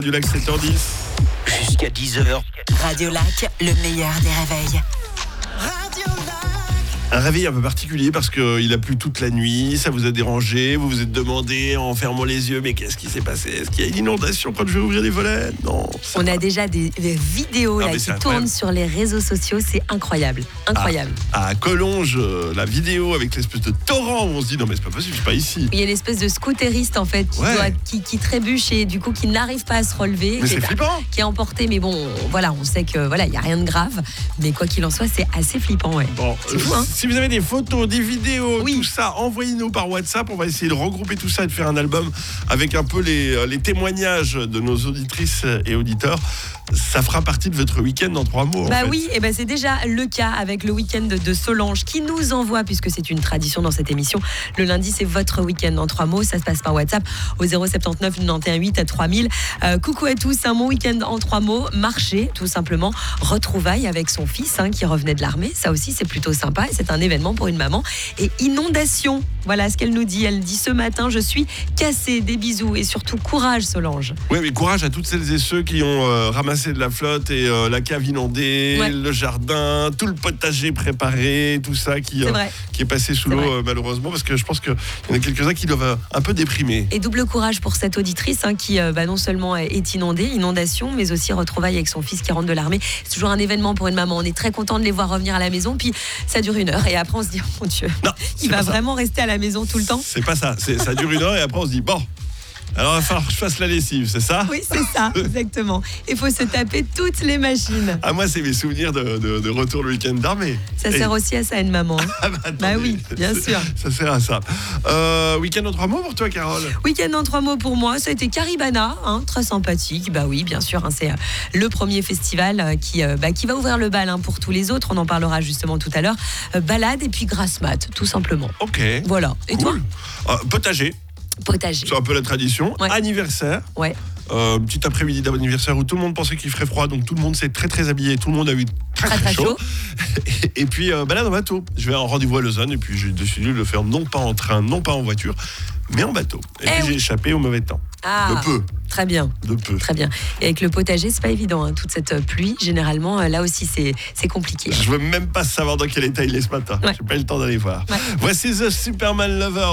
Du Lac 7h10. Jusqu'à 10h. Radio Lac, le meilleur des réveils. Un réveil un peu particulier parce qu'il a plu toute la nuit, ça vous a dérangé, vous vous êtes demandé en fermant les yeux, mais qu'est-ce qui s'est passé? Est-ce qu'il y a une inondation quand je vais ouvrir les volets? Non. On a déjà des vidéos là, qui tournent sur les réseaux sociaux, c'est incroyable. Incroyable. À Collonges, la vidéo avec l'espèce de torrent où on se dit non mais c'est pas possible, c'est pas ici. Il y a une espèce de scooteriste en fait qui trébuche et du coup qui n'arrive pas à se relever. Mais c'est flippant. Qui est emporté, mais bon, voilà, on sait que voilà, il y a rien de grave, mais quoi qu'il en soit, c'est assez flippant, ouais. Bon, c'est fou, hein. Si vous avez des photos, des vidéos, tout ça, envoyez-nous par WhatsApp. On va essayer de regrouper tout ça et de faire un album avec un peu les témoignages de nos auditrices et auditeurs. Ça fera partie de votre week-end en 3 mots. Bah oui, et ben c'est déjà le cas avec le week-end de Solange qui nous envoie, puisque c'est une tradition dans cette émission. Le lundi, c'est votre week-end en 3 mots. Ça se passe par WhatsApp au 079 91 8 3000. Coucou à tous, mon week-end en 3 mots. Marché, tout simplement. Retrouvailles avec son fils qui revenait de l'armée. Ça aussi, c'est plutôt sympa et c'est un événement pour une maman. Et inondation, voilà ce qu'elle nous dit. Elle dit: ce matin, je suis cassée. Des bisous et surtout courage, Solange. Oui, mais courage à toutes celles et ceux qui ont ramassé de la flotte et la cave inondée, le jardin, tout le potager préparé, tout ça qui est passé sous l'eau malheureusement, parce que je pense qu'il y en a quelques-uns qui doivent un peu déprimer. Et double courage pour cette auditrice qui non seulement est inondation, mais aussi retrouvailles avec son fils qui rentre de l'armée. C'est toujours un événement pour une maman. On est très content de les voir revenir à la maison, puis ça dure 1 heure et après on se dit: oh mon Dieu, non, il va vraiment rester à la maison tout le temps. C'est pas ça, ça dure 1 heure et après on se dit: bon, alors il va falloir que je fasse la lessive, c'est ça? Oui, c'est ça, exactement. Il faut se taper toutes les machines. Ah, moi, c'est mes souvenirs de retour le week-end d'armée. Ça sert aussi à ça, une maman. Bah oui, bien sûr. Ça sert à ça. Week-end en 3 mots pour toi, Carole? Week-end en 3 mots pour moi, ça a été Caribana, très sympathique. Bah oui, bien sûr, c'est le premier festival qui va ouvrir le bal pour tous les autres. On en parlera justement tout à l'heure. Balade et puis grasse mat, tout simplement. Ok. Voilà. Et cool. toi? Potager. C'est un peu la tradition. Anniversaire. Petit après-midi d'anniversaire où tout le monde pensait qu'il ferait froid, donc tout le monde s'est très très habillé, tout le monde a eu très chaud. Et puis balade en bateau. Je vais en rendez-vous à Lausanne et puis j'ai décidé de le faire non pas en train, non pas en voiture, mais en bateau. Et puis j'ai échappé au mauvais temps. De peu. Très bien. De peu. Très bien. Et avec le potager, c'est pas évident, toute cette pluie. Généralement, là aussi, c'est compliqué. Je veux même pas savoir dans quel état il est ce matin. J'ai pas eu le temps d'aller voir. Voici The Superman Lover.